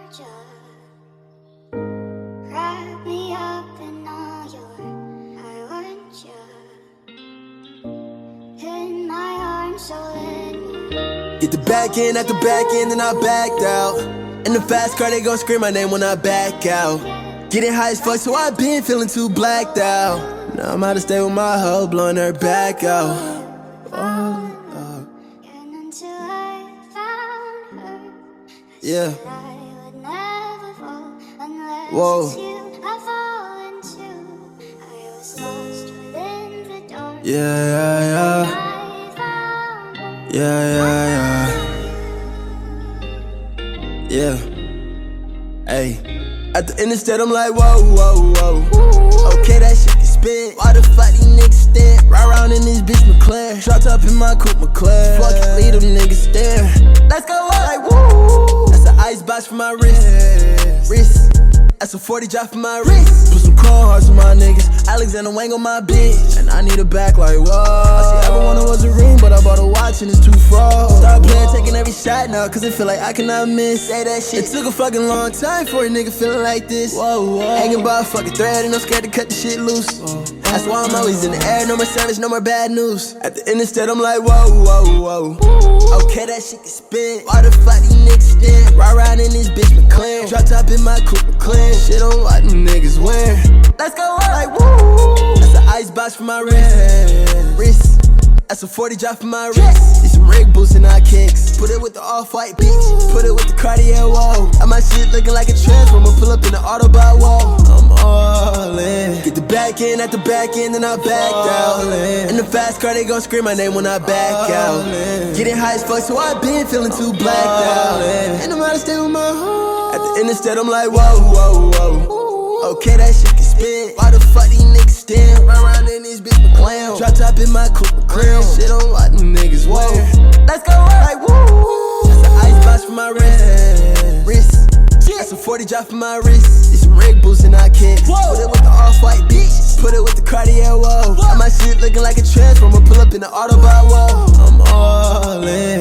want ya. Wrap me up in all your, I want ya. In my arms, so let me get the back end at the back end, and I backed out. In the fast car, they gon' scream my name when I back out. Getting high as fuck, so I been feeling too blacked out. Now I'm out to stay with my hoe, blowing her back out. And until I found her, Yeah. I would never fall unless Whoa. it's you I fall into. I was lost within the dark. Yeah. I found her. Yeah. Hey. At the interstate, I'm like, whoa. Okay, that shit can spin. Why the fuck these niggas stand? Ride around in this bitch McLaren. Shot up in my coupe McLaren. Fuck it, leave them niggas stare. Let's go up. Like, woo. That's an ice box for my wrist. That's a 40 drop for my wrist. Put some cold hearts on my niggas. Alexander Wang on my bitch. And I need a back like, whoa. All she ever wanted was a ring, but I bought a watch and it's too fraud. Start playing, taking every shot now, cause it feel like I cannot miss. Say that shit. It took a fucking long time for a nigga feeling like this. Whoa. Hanging by a fucking thread and I'm scared to cut the shit loose. That's why I'm always in the air, no more savage, no more bad news. At the interstate, I'm like, whoa. Okay, that shit can spin. Why the fuck these niggas stand? Ride around in this bitch McLaren. Drop top in my coupe McLaren. Shit on what them niggas wear. Let's go up. Like, woo. That's an ice box for my wrist. That's a 40 drop for my wrist. These some rig boots and I kicks. Put it with the off-white bitch. Put it with the Cartier wall. Got my shit looking like a transformer. Pull up in the Autobot wall. I'm all in. Get the back end at the back end, and I backed out. In the fast car, they gon' scream my name when I back out. Getting high as fuck, so I been feeling too blacked out. And I'm out to stay with my home. At the interstate, I'm like, whoa. Okay, that shit can spin. Why the fuck these niggas stand? Run around in this bitch McLaren. Drop top in my coupe McLaren. Shit on what them niggas wear. Let's go up. Like, woo. That's an ice box for my wrist. That's a 40 drop for my wrist. These some rig boots and I kicks. Put it with the off-white bitch. Put it with the Cartier wall. Got my shit looking like a transformer. Pull up in the Autobot wall. I'm all in.